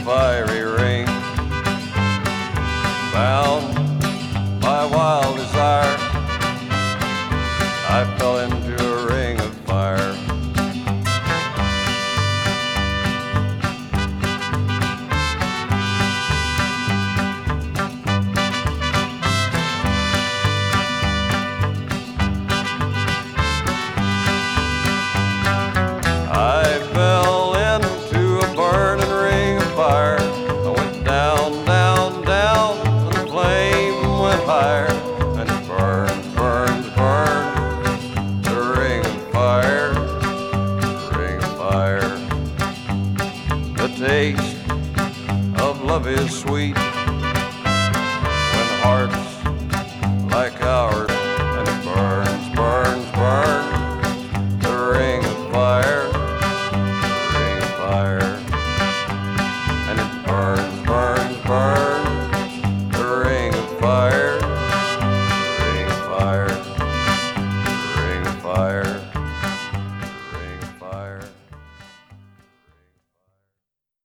fiery ring. Bound by wild desire, I fell into a ring of fire. I fell into a burning ring of fire. I went down, down, down, and the flame went higher. And it burned, burned, burned, the ring of fire, the ring of fire. The taste of love is sweet when hearts